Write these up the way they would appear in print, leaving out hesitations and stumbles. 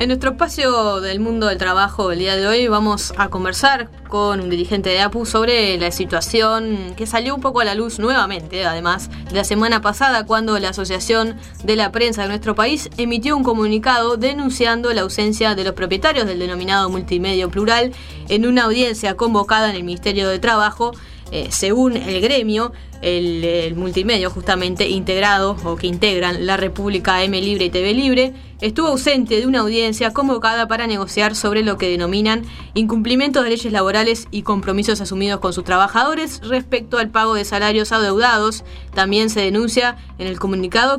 En nuestro espacio del mundo del trabajo el día de hoy vamos a conversar con un dirigente de APU sobre la situación que salió un poco a la luz nuevamente, además, la semana pasada, cuando la Asociación de la Prensa de nuestro país emitió un comunicado denunciando la ausencia de los propietarios del denominado multimedio plural en una audiencia convocada en el Ministerio de Trabajo. Según el gremio, el multimedio justamente integrado o que integran La República, M Libre y TV Libre, estuvo ausente de una audiencia convocada para negociar sobre lo que denominan incumplimientos de leyes laborales y compromisos asumidos con sus trabajadores respecto al pago de salarios adeudados. También se denuncia en el comunicado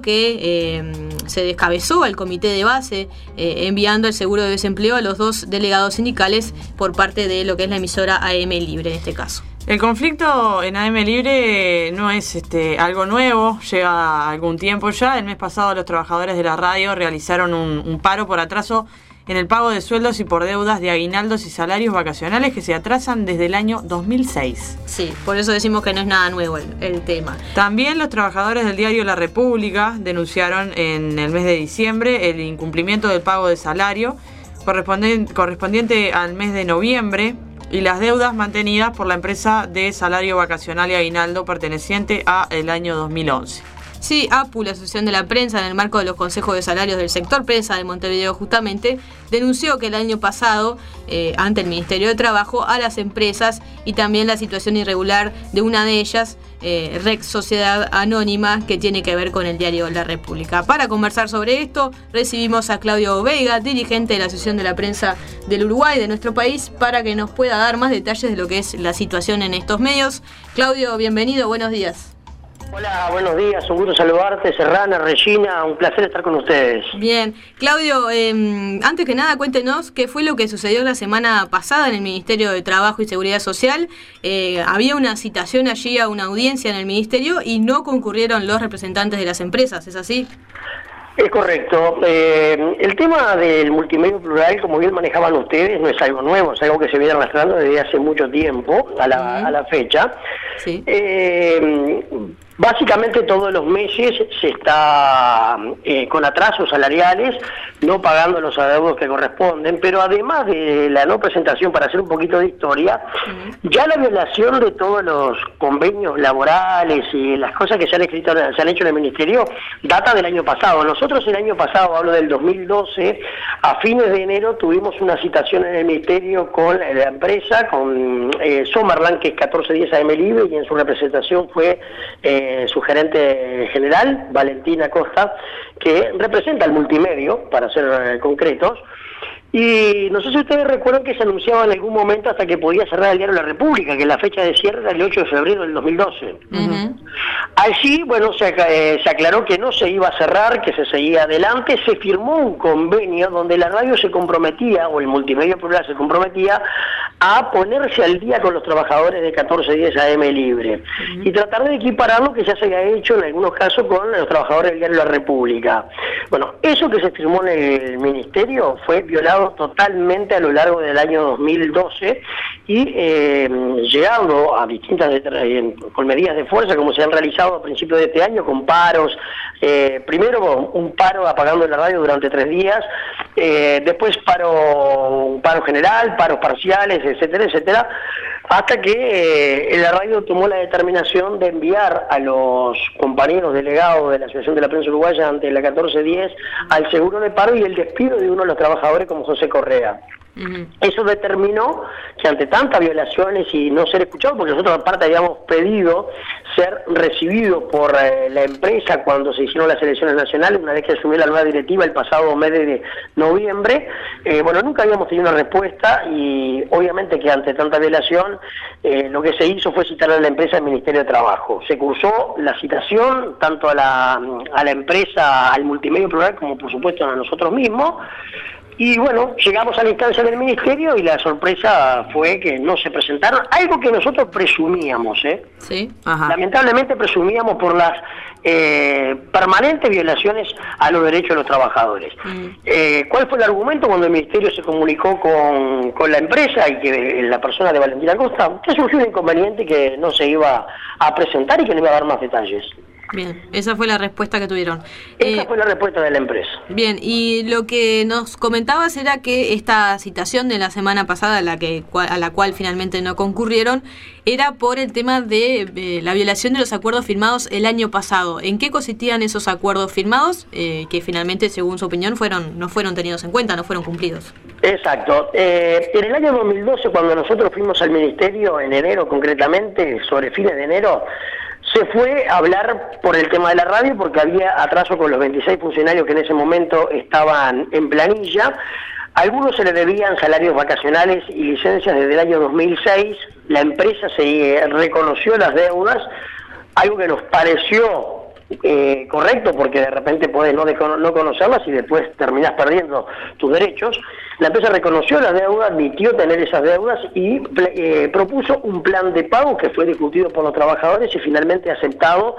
que se descabezó al comité de base enviando el seguro de desempleo a los dos delegados sindicales por parte de lo que es la emisora AM Libre en este caso. El conflicto en AM Libre no es algo nuevo, lleva algún tiempo ya. El mes pasado los trabajadores de la radio realizaron un paro por atraso en el pago de sueldos y por deudas de aguinaldos y salarios vacacionales que se atrasan desde el año 2006. Sí, por eso decimos que no es nada nuevo el tema. También los trabajadores del diario La República denunciaron en el mes de diciembre el incumplimiento del pago de salario correspondiente al mes de noviembre y las deudas mantenidas por la empresa de salario vacacional y aguinaldo perteneciente a el año 2011. Sí, APU, la Asociación de la Prensa, en el marco de los consejos de salarios del sector prensa de Montevideo justamente, denunció que el año pasado, ante el Ministerio de Trabajo, a las empresas y también la situación irregular de una de ellas, Rex Sociedad Anónima, que tiene que ver con el diario La República. Para conversar sobre esto, recibimos a Claudio Veiga, dirigente de la Asociación de la Prensa del Uruguay, de nuestro país, para que nos pueda dar más detalles de lo que es la situación en estos medios. Claudio, bienvenido, buenos días. Hola, buenos días, un gusto saludarte, Serrana, Regina, un placer estar con ustedes. Bien, Claudio, antes que nada cuéntenos qué fue lo que sucedió la semana pasada en el Ministerio de Trabajo y Seguridad Social. Había una citación allí a una audiencia en el Ministerio y no concurrieron los representantes de las empresas, ¿es así? Es correcto. El tema del multimedio plural, como bien manejaban ustedes, no es algo nuevo, es algo que se viene arrastrando desde hace mucho tiempo a la fecha. Sí. Básicamente todos los meses se está con atrasos salariales, no pagando los adeudos que corresponden, pero además de la no presentación, para hacer un poquito de historia, ya la violación de todos los convenios laborales y las cosas que se han hecho en el Ministerio data del año pasado. Nosotros el año pasado, hablo del 2012, a fines de enero tuvimos una citación en el Ministerio con la empresa, con Somerland, que es 1410 AM Libre, y en su representación fue su gerente general, Valentina Costa, que representa el multimedio, para ser concretos. Y no sé si ustedes recuerdan que se anunciaba en algún momento hasta que podía cerrar el diario La República, que la fecha de cierre era el 8 de febrero del 2012. Allí, bueno, se aclaró que no se iba a cerrar, que se seguía adelante, se firmó un convenio donde la radio se comprometía, o el multimedio plural se comprometía, a ponerse al día con los trabajadores de 1410 AM Libre y tratar de equiparar lo que ya se había hecho en algunos casos con los trabajadores del diario La República. Bueno, eso que se firmó en el Ministerio fue violado totalmente a lo largo del año 2012 y llegando a distintas con medidas de fuerza como se han realizado a principios de este año con paros, primero un paro apagando la radio durante 3 días, después un paro general, paros parciales, etcétera, etcétera, hasta que la radio tomó la determinación de enviar a los compañeros delegados de la Asociación de la Prensa Uruguaya ante la 1410 al seguro de paro y el despido de uno de los trabajadores como José Correa. Eso determinó que ante tantas violaciones y no ser escuchados, porque nosotros aparte habíamos pedido ser recibidos por la empresa cuando se hicieron las elecciones nacionales, una vez que asumió la nueva directiva el pasado mes de noviembre, bueno, nunca habíamos tenido una respuesta y obviamente que ante tanta violación lo que se hizo fue citar a la empresa al Ministerio de Trabajo. Se cursó la citación tanto a la empresa, al multimedio plural, como por supuesto a nosotros mismos. Y bueno, llegamos a la instancia del Ministerio y la sorpresa fue que no se presentaron, algo que nosotros presumíamos, Sí. Ajá. Lamentablemente presumíamos por las permanentes violaciones a los derechos de los trabajadores. ¿Cuál fue el argumento cuando el Ministerio se comunicó con la empresa y que la persona de Valentina Costa? Que surgió un inconveniente que no se iba a presentar y que no iba a dar más detalles. Bien, esa fue la respuesta que tuvieron. Esa fue la respuesta de la empresa. Bien, y lo que nos comentabas era que esta citación de la semana pasada, a la cual finalmente no concurrieron, era por el tema de la violación de los acuerdos firmados el año pasado. ¿En qué consistían esos acuerdos firmados que finalmente, según su opinión, no fueron tenidos en cuenta, no fueron cumplidos? Exacto. En el año 2012, cuando nosotros fuimos al Ministerio, en enero concretamente, sobre fines de enero, se fue a hablar por el tema de la radio porque había atraso con los 26 funcionarios que en ese momento estaban en planilla. A algunos se les debían salarios vacacionales y licencias desde el año 2006. La empresa se reconoció las deudas, algo que nos pareció correcto, porque de repente podés no conocerlas y después terminás perdiendo tus derechos. La empresa reconoció las deudas, admitió tener esas deudas y propuso un plan de pago que fue discutido por los trabajadores y finalmente aceptado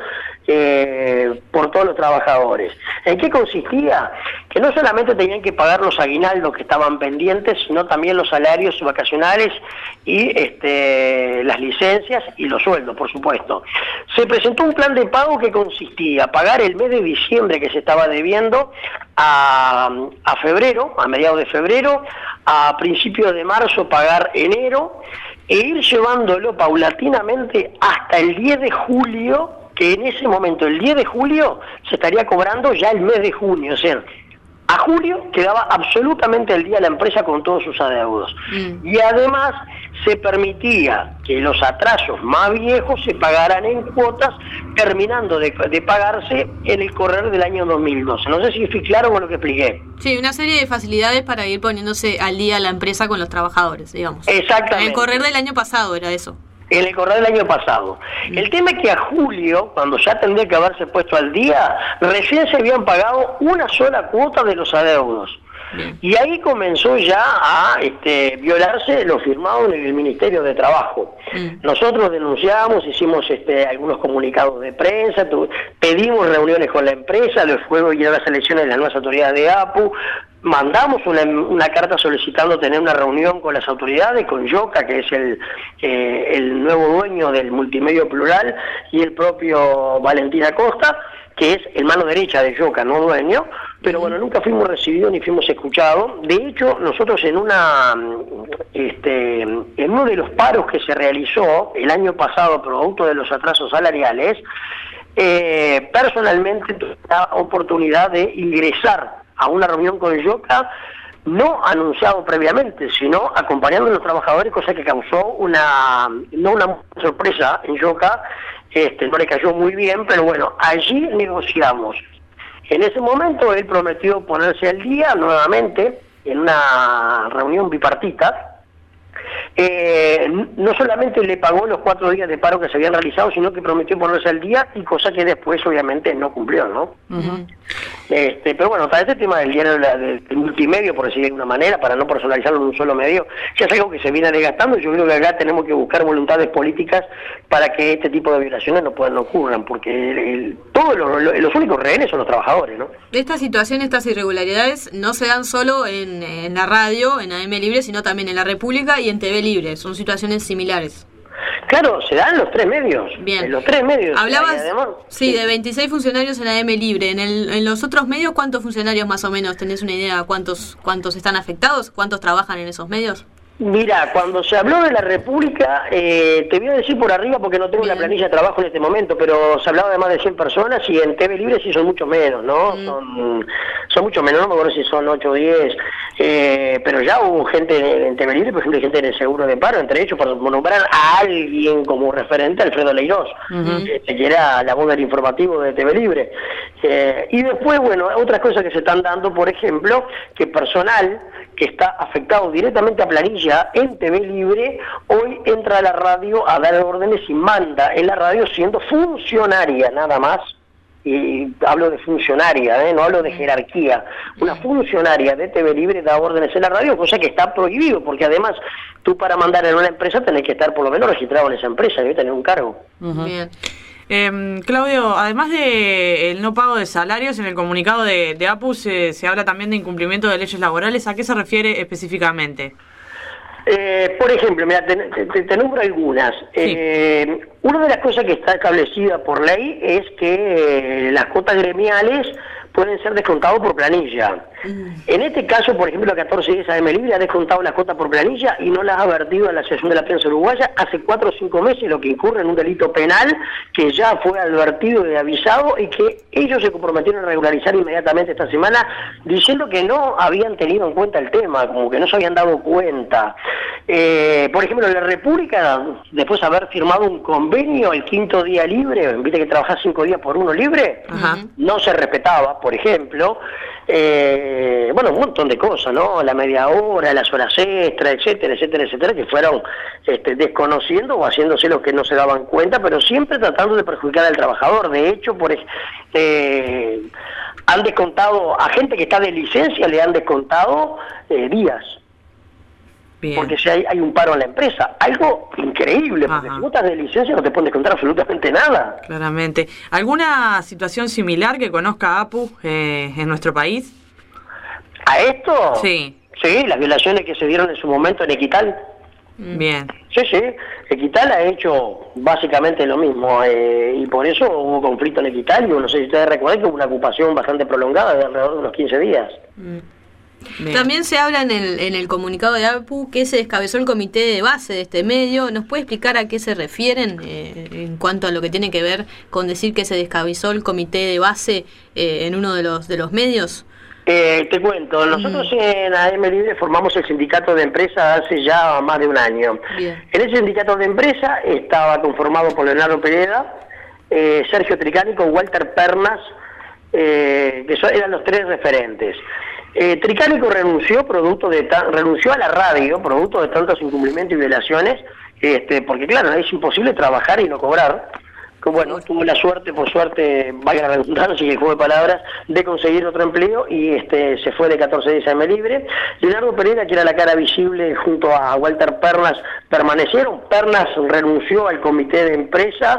por todos los trabajadores. ¿En qué consistía? Que no solamente tenían que pagar los aguinaldos que estaban pendientes, sino también los salarios vacacionales y las licencias y los sueldos, por supuesto. Se presentó un plan de pago que consistía pagar el mes de diciembre que se estaba debiendo a febrero, a mediados de febrero, a principios de marzo pagar enero e ir llevándolo paulatinamente hasta el 10 de julio, que en ese momento, el 10 de julio, se estaría cobrando ya el mes de junio, o sea, a julio quedaba absolutamente al día la empresa con todos sus adeudos. Y además se permitía que los atrasos más viejos se pagaran en cuotas, terminando de pagarse en el correr del año 2012. No sé si fui claro con lo que expliqué. Sí, una serie de facilidades para ir poniéndose al día la empresa con los trabajadores, digamos. Exactamente. En el correr del año pasado era eso. En el correr del año pasado. El tema es que a julio, cuando ya tendría que haberse puesto al día, recién se habían pagado una sola cuota de los adeudos. Y ahí comenzó ya a violarse lo firmado en el Ministerio de Trabajo. Nosotros denunciamos, hicimos algunos comunicados de prensa, pedimos reuniones con la empresa, luego ya las elecciones de las nuevas autoridades de APU, mandamos una carta solicitando tener una reunión con las autoridades, con Yoca, que es el nuevo dueño del Multimedio Plural, y el propio Valentín Acosta, que es el mano derecha de Yoca, no dueño, pero bueno, nunca fuimos recibidos ni fuimos escuchados. De hecho, nosotros en uno de los paros que se realizó el año pasado producto de los atrasos salariales, personalmente tuve la oportunidad de ingresar a una reunión con Yoca, no anunciado previamente, sino acompañando a los trabajadores, cosa que causó no una sorpresa en Yoca, no le cayó muy bien, pero bueno, allí negociamos. En ese momento él prometió ponerse al día nuevamente en una reunión bipartita. No solamente le pagó los 4 días de paro que se habían realizado, sino que prometió ponerse al día, y cosa que después obviamente no cumplió, ¿no? Pero bueno, para este tema del diario del multimedio, por decirlo de alguna manera, para no personalizarlo en un solo medio, ya es algo que se viene desgastando. Yo creo que acá tenemos que buscar voluntades políticas para que este tipo de violaciones no ocurran, porque los únicos rehenes son los trabajadores, ¿no? Esta situación, estas irregularidades no se dan solo en la radio, en AM Libre, sino también en La República y en TV Libre. Son situaciones similares. Claro, se dan los 3 medios. Bien. En los 3 medios. Hablabas, además, sí, de 26 funcionarios en AM Libre. En los otros medios, ¿cuántos funcionarios más o menos? ¿Tenés una idea cuántos están afectados? ¿Cuántos trabajan en esos medios? Mira, cuando se habló de La República, te voy a decir por arriba porque no tengo la planilla de trabajo en este momento, pero se hablaba de más de 100 personas, y en TV Libre sí son mucho menos, ¿no? Son mucho menos, no me acuerdo si son 8 o 10, pero ya hubo gente en TV Libre, por ejemplo, gente en el seguro de paro, entre ellos, por nombrar a alguien como referente, Alfredo Leirós, que era la voz del informativo de TV Libre. Y después, bueno, otras cosas que se están dando, por ejemplo, que personal que está afectado directamente a planilla en TV Libre, hoy entra a la radio a dar órdenes y manda en la radio siendo funcionaria nada más, y hablo de funcionaria, no hablo de jerarquía, una funcionaria de TV Libre da órdenes en la radio, cosa que está prohibido, porque además tú para mandar en una empresa tenés que estar por lo menos registrado en esa empresa, debe tener un cargo. Bien. Claudio, además de el no pago de salarios, en el comunicado de APU se habla también de incumplimiento de leyes laborales. ¿A qué se refiere específicamente? Por ejemplo, mira, te nombro algunas. Sí. Una de las cosas que está establecida por ley es que las cuotas gremiales pueden ser descontados por planilla. En este caso, por ejemplo, la 1410 AM Libre ha descontado las cuotas por planilla y no las ha vertido a la Asociación de la Prensa Uruguaya hace 4 o 5 meses, lo que incurre en un delito penal que ya fue advertido y avisado, y que ellos se comprometieron a regularizar inmediatamente esta semana, diciendo que no habían tenido en cuenta el tema, como que no se habían dado cuenta. Por ejemplo, en la República, después de haber firmado un convenio, el 5º día libre, viste que trabajás 5 días por 1 libre, no se respetaba, por ejemplo. Bueno, un montón de cosas, ¿no? La media hora, las horas extras, etcétera, etcétera, etcétera, que fueron desconociendo o haciéndose los que no se daban cuenta, pero siempre tratando de perjudicar al trabajador. De hecho, han descontado a gente que está de licencia, le han descontado días. Bien. Porque si hay un paro en la empresa, algo increíble, porque si no estás de licencia no te pueden descontar absolutamente nada. Claramente. ¿Alguna situación similar que conozca APU en nuestro país? ¿A esto? Sí. Sí, las violaciones que se dieron en su momento en Equital. Bien. Sí, Equital ha hecho básicamente lo mismo, y por eso hubo conflicto en Equital, y no sé si ustedes recuerdan que hubo una ocupación bastante prolongada de alrededor de unos 15 días. Bien. También se habla en el comunicado de APU que se descabezó el comité de base de este medio. ¿Nos puede explicar a qué se refieren en cuanto a lo que tiene que ver con decir que se descabezó el comité de base en uno de los medios? Te cuento, nosotros en AM Libre formamos el sindicato de empresa hace ya más de un año. Bien. En ese sindicato de empresa estaba conformado por Leonardo Pereda, Sergio Tricánico, Walter Pernas, que eran los 3 referentes. Tricánico renunció a la radio, producto de tantos incumplimientos y violaciones, porque claro, es imposible trabajar y no cobrar. Bueno, tuvo la suerte, por suerte, vaya la redundancia y el juego de palabras, de conseguir otro empleo, y se fue de 1410 AM Libre. Leonardo Pereira, que era la cara visible junto a Walter Pernas, permanecieron. Pernas renunció al comité de empresa,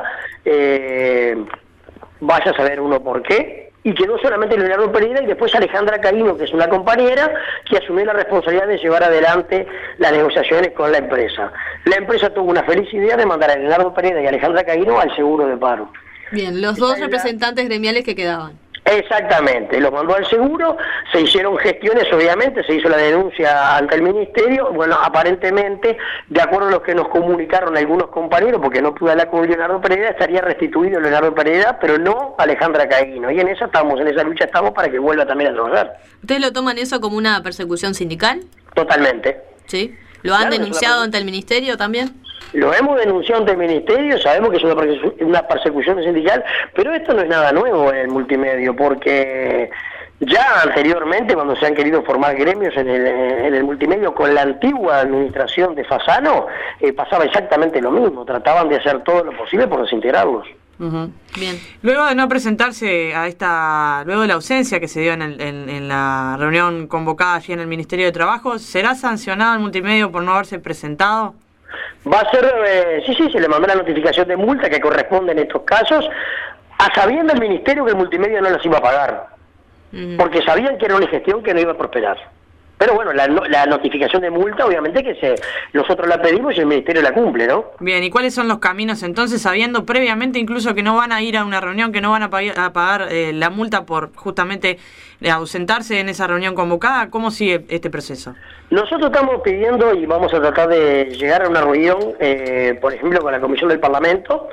vaya a saber uno por qué, y quedó solamente Leonardo Pereira, y después Alejandra Caíno, que es una compañera, que asumió la responsabilidad de llevar adelante las negociaciones con la empresa. La empresa tuvo una feliz idea de mandar a Leonardo Pereira y a Alejandra Caíno al seguro de paro. Bien, los dos representantes gremiales que quedaban. Exactamente, los mandó al seguro, se hicieron gestiones, obviamente, se hizo la denuncia ante el ministerio. Bueno, aparentemente, de acuerdo a lo que nos comunicaron algunos compañeros, porque no pude hablar con Leonardo Pereira, estaría restituido Leonardo Pereira, pero no Alejandra Caíno, y en esa lucha estamos para que vuelva también a trabajar. ¿Ustedes lo toman eso como una persecución sindical? Totalmente. ¿Sí? ¿Lo han denunciado ante el ministerio también? Lo hemos denunciado ante el Ministerio, sabemos que es una persecución sindical, pero esto no es nada nuevo en el multimedio, porque ya anteriormente, cuando se han querido formar gremios en el multimedio con la antigua administración de Fasano, pasaba exactamente lo mismo, trataban de hacer todo lo posible por desintegrarlos. Bien. Luego de no presentarse luego de la ausencia que se dio en la reunión convocada allí en el Ministerio de Trabajo, ¿será sancionado el multimedio por no haberse presentado? Va a ser, sí, se le mandó la notificación de multa que corresponde en estos casos, a sabiendo el Ministerio que el multimedio no las iba a pagar, porque sabían que era una gestión que no iba a prosperar. Pero bueno, la notificación de multa, obviamente que nosotros la pedimos y el Ministerio la cumple, ¿no? Bien, ¿y cuáles son los caminos entonces, sabiendo previamente incluso que no van a ir a una reunión, que no van a pagar la multa por justamente ausentarse en esa reunión convocada? ¿Cómo sigue este proceso? Nosotros estamos pidiendo y vamos a tratar de llegar a una reunión, por ejemplo, con la Comisión del Parlamento,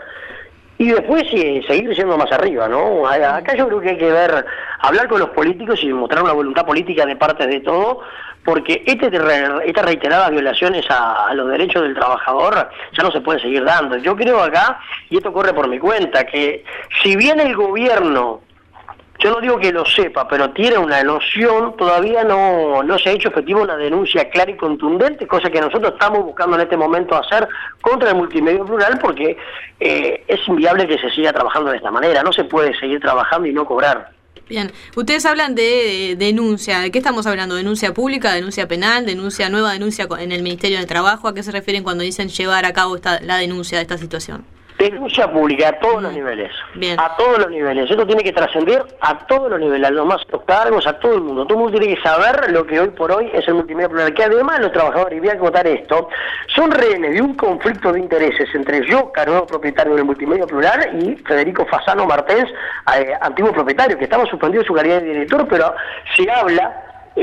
y después seguir yendo más arriba, ¿no? Acá yo creo que hay que hablar con los políticos y mostrar una voluntad política de parte de todo, porque estas reiteradas violaciones a los derechos del trabajador ya no se pueden seguir dando. Yo creo acá, y esto corre por mi cuenta, que si bien el gobierno, yo no digo que lo sepa, pero tiene una noción, todavía no se ha hecho efectiva una denuncia clara y contundente, cosa que nosotros estamos buscando en este momento hacer contra el multimedio plural, porque es inviable que se siga trabajando de esta manera, no se puede seguir trabajando y no cobrar. Bien, ustedes hablan de denuncia, ¿de qué estamos hablando? ¿Denuncia pública, denuncia penal, nueva denuncia en el Ministerio de Trabajo? ¿A qué se refieren cuando dicen llevar a cabo la denuncia de esta situación? Denuncia pública a todos los niveles. Bien. A todos los niveles. Esto tiene que trascender a todos los niveles, a los más altos cargos, a todo el mundo. Todo el mundo tiene que saber lo que hoy por hoy es el multimedio plural. Que además los trabajadores, y voy a contar esto, son rehenes de un conflicto de intereses entre yo, nuevo propietario del multimedio plural, y Federico Fasano Martens, antiguo propietario, que estaba suspendido en su calidad de director, pero se habla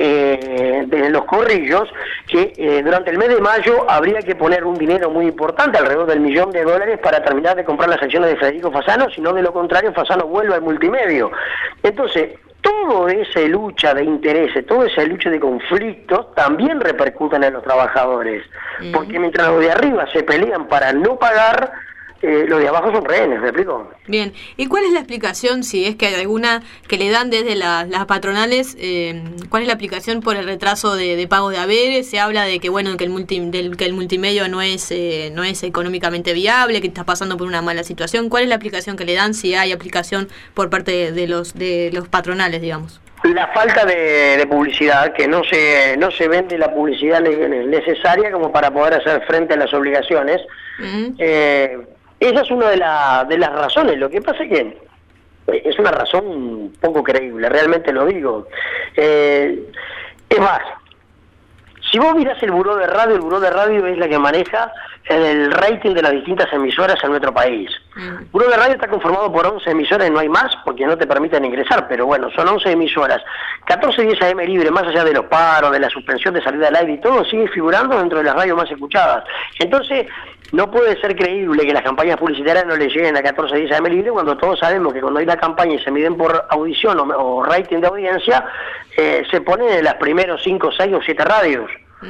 de los corrillos que durante el mes de mayo habría que poner un dinero muy importante, alrededor del $1.000.000, para terminar de comprar las acciones de Federico Fasano, si no de lo contrario Fasano vuelve al multimedio. Entonces, toda esa lucha de intereses, toda esa lucha de conflictos también repercuten en los trabajadores, porque mientras los de arriba se pelean para no pagar, los de abajo son rehenes, ¿me explico? Bien, ¿y cuál es la explicación, si es que hay alguna que le dan desde las patronales, cuál es la explicación por el retraso de pago de haberes? Se habla de que bueno, que el multimedio no es económicamente viable, que está pasando por una mala situación. ¿Cuál es la explicación que le dan, si hay aplicación por parte de los patronales, digamos? La falta de publicidad, que no se vende la publicidad necesaria como para poder hacer frente a las obligaciones. Esa es una de las razones. Lo que pasa es que es una razón poco creíble, realmente lo digo. Es más, si vos mirás el Buró de Radio es la que maneja el rating de las distintas emisoras en nuestro país. El Buró de Radio está conformado por 11 emisoras y no hay más porque no te permiten ingresar, pero bueno, son 11 emisoras. 1410 AM Libre, más allá de los paros, de la suspensión de salida al aire y todo, sigue figurando dentro de las radios más escuchadas. Entonces, no puede ser creíble que las campañas publicitarias no le lleguen a 1410 AM Libre, cuando todos sabemos que cuando hay una campaña y se miden por audición o rating de audiencia, se ponen en las primeros 5, 6 o 7 radios.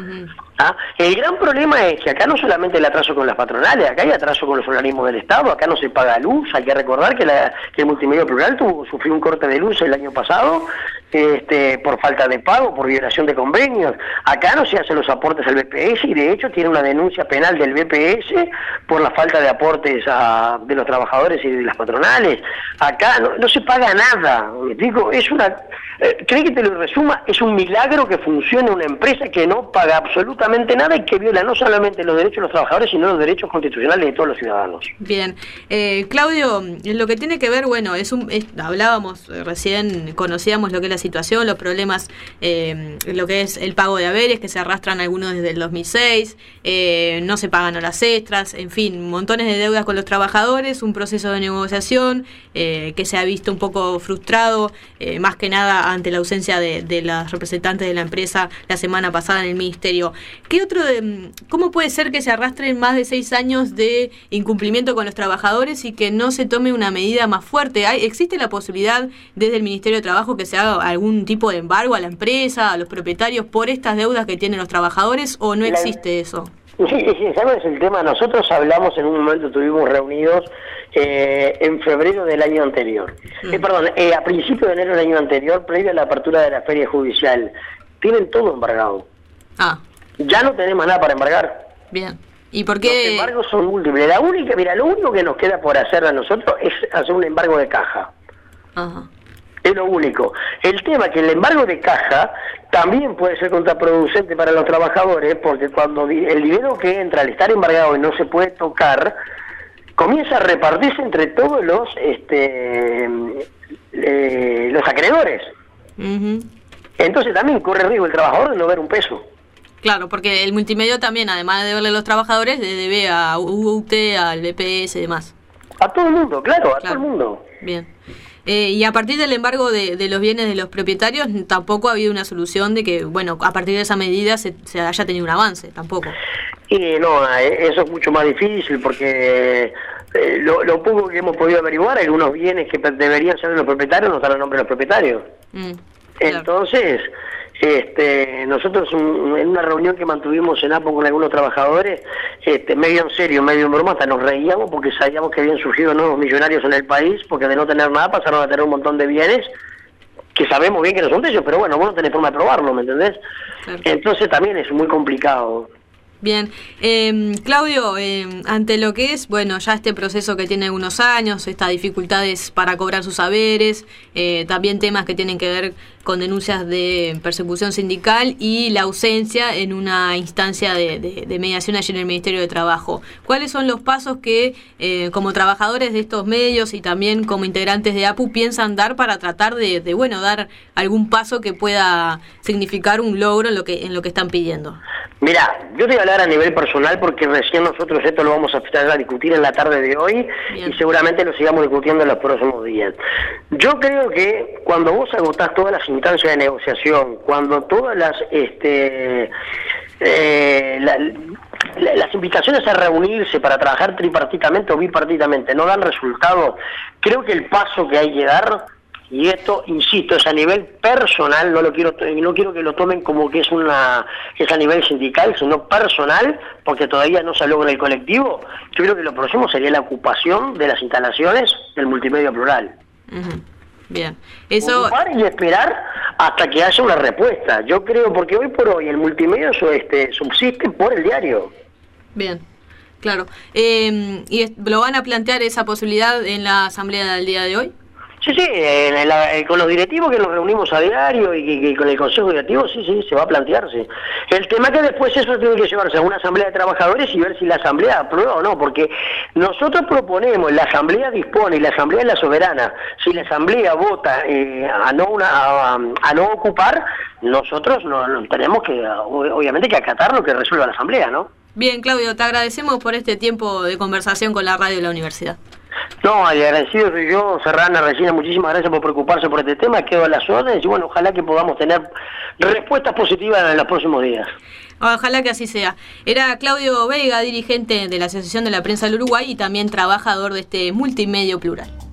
El gran problema es que acá no solamente el atraso con las patronales, acá hay atraso con los organismos del Estado, acá no se paga luz. Hay que recordar que el multimedio plural sufrió un corte de luz el año pasado por falta de pago, por violación de convenios. Acá no se hacen los aportes al BPS y de hecho tiene una denuncia penal del BPS por la falta de aportes de los trabajadores y de las patronales. Acá no se paga nada. Digo, ¿cree que te lo resuma? Es un milagro que funcione una empresa que no paga absolutamente nada y que viola no solamente los derechos de los trabajadores, sino los derechos constitucionales de todos los ciudadanos. Bien. Claudio, lo que tiene que ver, bueno, hablábamos recién, conocíamos lo que es la situación, los problemas, lo que es el pago de haberes, que se arrastran algunos desde el 2006, no se pagan horas extras, en fin, montones de deudas con los trabajadores, un proceso de negociación que se ha visto un poco frustrado, más que nada ante la ausencia de las representantes de la empresa la semana pasada en el Ministerio. ¿Cómo puede ser que se arrastren más de 6 años de incumplimiento con los trabajadores y que no se tome una medida más fuerte? ¿Existe la posibilidad desde el Ministerio de Trabajo que se haga algún tipo de embargo a la empresa, a los propietarios, por estas deudas que tienen los trabajadores, o no existe eso? Sí, ¿sabes el tema? Nosotros hablamos en un momento, estuvimos reunidos en febrero del año anterior. A principios de enero del año anterior, previo a la apertura de la feria judicial. Tienen todo embargado. Ya no tenemos nada para embargar. Bien. ¿Y por qué? Los embargos son múltiples. Lo único que nos queda por hacer a nosotros es hacer un embargo de caja. Ajá. Es lo único. El tema es que el embargo de caja también puede ser contraproducente para los trabajadores, porque cuando el dinero que entra al estar embargado y no se puede tocar, comienza a repartirse entre todos los acreedores. Entonces también corre riesgo el trabajador de no ver un peso. Claro, porque el multimedio también, además de deberle a los trabajadores, le debe a UT, al BPS y demás. A todo el mundo, claro, todo el mundo. Bien. Y a partir del embargo de los bienes de los propietarios, tampoco ha habido una solución de que, bueno, a partir de esa medida se haya tenido un avance, tampoco. No, eso es mucho más difícil porque lo poco que hemos podido averiguar, algunos bienes que deberían ser de los propietarios no están a nombre de los propietarios. Claro. Entonces, nosotros en una reunión que mantuvimos en APO con algunos trabajadores, medio en serio, medio en broma, hasta nos reíamos porque sabíamos que habían surgido nuevos millonarios en el país, porque de no tener nada pasaron a tener un montón de bienes que sabemos bien que no son de ellos, pero bueno, vos no tenés forma de probarlo, ¿me entendés? Claro. Entonces también es muy complicado. Bien, Claudio, ante lo que es, bueno, ya este proceso que tiene algunos años, estas dificultades para cobrar sus haberes, también temas que tienen que ver con denuncias de persecución sindical y la ausencia en una instancia de mediación allí en el Ministerio de Trabajo. ¿Cuáles son los pasos que, como trabajadores de estos medios y también como integrantes de APU, piensan dar para tratar de dar algún paso que pueda significar un logro en lo que están pidiendo? Mira, yo te voy a hablar a nivel personal porque recién nosotros esto lo vamos a discutir en la tarde de hoy. Bien. Y seguramente lo sigamos discutiendo en los próximos días. Yo creo que cuando vos agotás todas las instancias de negociación, cuando todas las invitaciones a reunirse para trabajar tripartitamente o bipartitamente no dan resultado, creo que el paso que hay que dar, y esto, insisto, es a nivel personal, no quiero que lo tomen como que es a nivel sindical, sino personal, porque todavía no se logra en el colectivo. Yo creo que lo próximo sería la ocupación de las instalaciones del multimedia plural. Uh-huh. Bien. Eso... Ocupar y esperar hasta que haya una respuesta. Yo creo, porque hoy por hoy el multimedia subsiste por el diario. Bien. Claro. ¿Y lo van a plantear esa posibilidad en la asamblea del día de hoy? Sí, con los directivos que nos reunimos a diario y con el Consejo Directivo, sí, se va a plantearse. El tema es que después eso tiene que llevarse a una asamblea de trabajadores y ver si la asamblea aprueba o no, porque nosotros proponemos, la asamblea dispone y la asamblea es la soberana. Si la asamblea vota a no ocupar, nosotros no tenemos que, obviamente, que acatar lo que resuelva la asamblea, ¿no? Bien, Claudio, te agradecemos por este tiempo de conversación con la radio de la universidad. No, el agradecido soy yo, Serrana, Regina, muchísimas gracias por preocuparse por este tema, quedo a las órdenes y bueno, ojalá que podamos tener respuestas positivas en los próximos días. Ojalá que así sea. Era Claudio Veiga, dirigente de la Asociación de la Prensa del Uruguay y también trabajador de este multimedio plural.